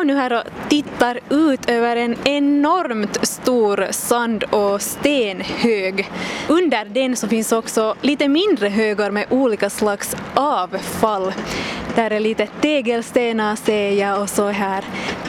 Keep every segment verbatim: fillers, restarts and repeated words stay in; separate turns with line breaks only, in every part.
står nu här och tittar ut över en enormt stor sand- och stenhög. Under den så finns också lite mindre högar med olika slags avfall. Där är lite tegelstenar ser jag och så här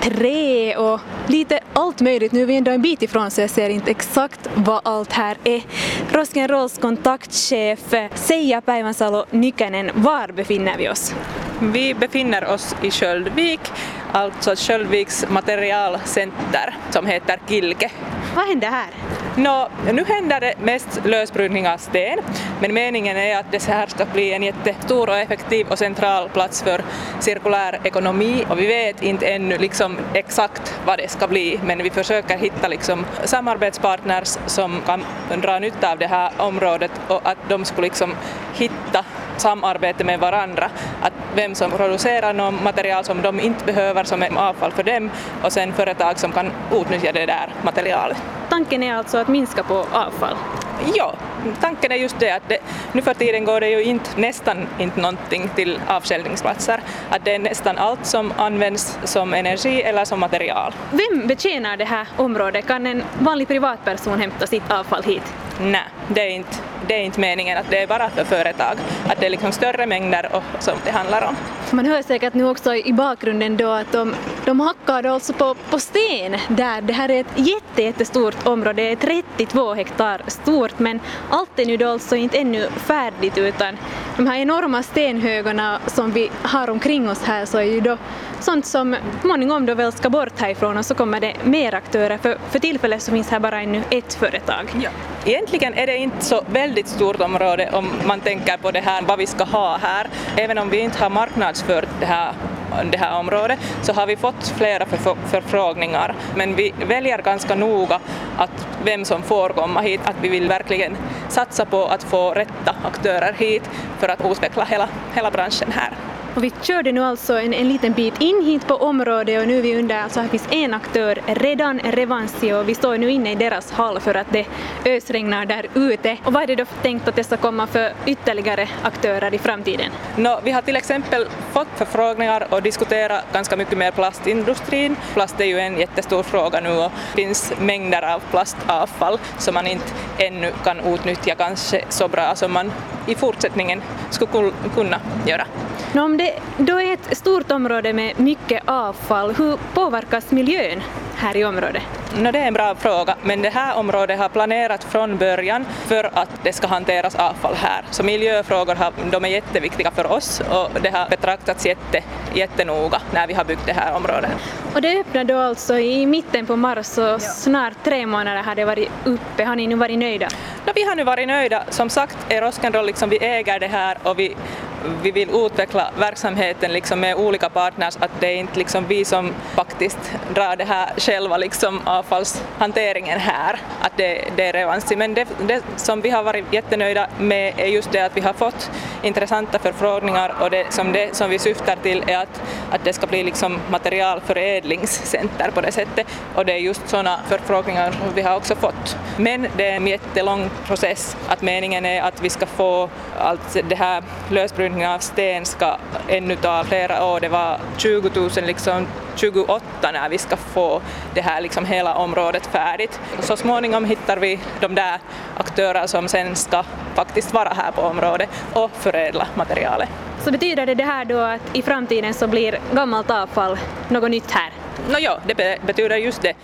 trä och lite allt möjligt. Nu är vi ändå en bit ifrån så jag ser inte exakt vad allt här är. Roskendrolls kontaktchef Seija Päivänsalo-Nykänen, var befinner vi oss?
Vi befinner oss i Sköldvik, alltså Sköldviks materialcenter som heter Kilke.
Vad händer här?
Nå, nu händer det mest lösbrytning av sten, men meningen är att det här ska bli en jättestor och effektiv och central plats för cirkulär ekonomi, och vi vet inte ännu liksom exakt vad det ska bli, men vi försöker hitta liksom samarbetspartners som kan dra nytta av det här området och att de skulle liksom hitta samarbete med varandra, att vem som producerar något material som de inte behöver som är avfall för dem, och sen företag som kan utnyttja det där materialet.
Tanken är alltså att minska på avfall?
Ja, tanken är just det att det, nu för tiden går det ju inte, nästan inte någonting till avskiljningsplatser, att det är nästan allt som används som energi eller som material.
Vem betjänar det här området? Kan en vanlig privatperson hämta sitt avfall hit?
Nej, det är inte, det är inte meningen att det är bara för företag, att det är liksom större mängder och som det handlar om.
Man hör säkert nu också i bakgrunden då att de, de hackar alltså på, på sten där. Det här är ett jätte, jättestort område, det är trettiotvå hektar stort, men allt är nu då alltså inte ännu färdigt, utan de här enorma stenhögarna som vi har omkring oss här så är ju då sånt som måningom då väl ska bort härifrån, och så kommer det mer aktörer. För, för tillfället så finns här bara ännu ett företag.
Ja. Egentligen är det inte så väldigt stort område om man tänker på det här, vad vi ska ha här. Även om vi inte har marknadsfört det här, det här området så har vi fått flera förf- förfrågningar. Men vi väljer ganska noga att vem som får komma hit, att vi vill verkligen satsa på att få rätta aktörer hit för att utveckla hela, hela branschen här.
Och vi körde nu alltså en, en liten bit in hit på området, och nu är vi under, alltså här finns en aktör redan, Revansi, och vi står nu inne i deras hall för att det ösregnar där ute. Och vad är det då tänkt att det ska komma för ytterligare aktörer i framtiden?
No, vi har till exempel fått förfrågningar och diskuterat ganska mycket med plastindustrin. Plast är ju en jättestor fråga nu och det finns mängder av plastavfall som man inte ännu kan utnyttja kanske så bra som man i fortsättningen skulle kunna göra.
No, om det då är ett stort område med mycket avfall, hur påverkas miljön här i området?
No, det är en bra fråga, men det här området har planerat från början för att det ska hanteras avfall här. Så miljöfrågor har, de är jätteviktiga för oss och det har betraktats jätte, jättenoga när vi har byggt det här området.
Och det öppnade då alltså i mitten på mars och ja. Snart tre månader har det varit uppe. Har ni nu varit nöjda?
No, vi har nu varit nöjda. Som sagt är Roskendroll liksom, vi äger det här och vi Vi vill utveckla verksamheten liksom med olika partners, att det är inte liksom vi som faktiskt drar det här själva liksom avfallshanteringen här, att det, det är Revansi. Men det, det som vi har varit jättenöjda med är just det att vi har fått intressanta förfrågningar, och det som, det som vi syftar till är att, att det ska bli liksom materialförädlingscenter på det sättet, och det är just sådana förfrågningar som vi har också fått. Men det är en jättelång process, att meningen är att vi ska få allt det här lösbrytning av sten ska ännu ta flera år. Det var tjugo tusen liksom tjugoåtta när vi ska få det här liksom hela området färdigt. Så småningom hittar vi de där aktörer som sen ska faktiskt vara här på området och förädla materialet.
Så betyder det det här då att i framtiden så blir gammalt avfall något nytt här?
No, ja, det betyder just det.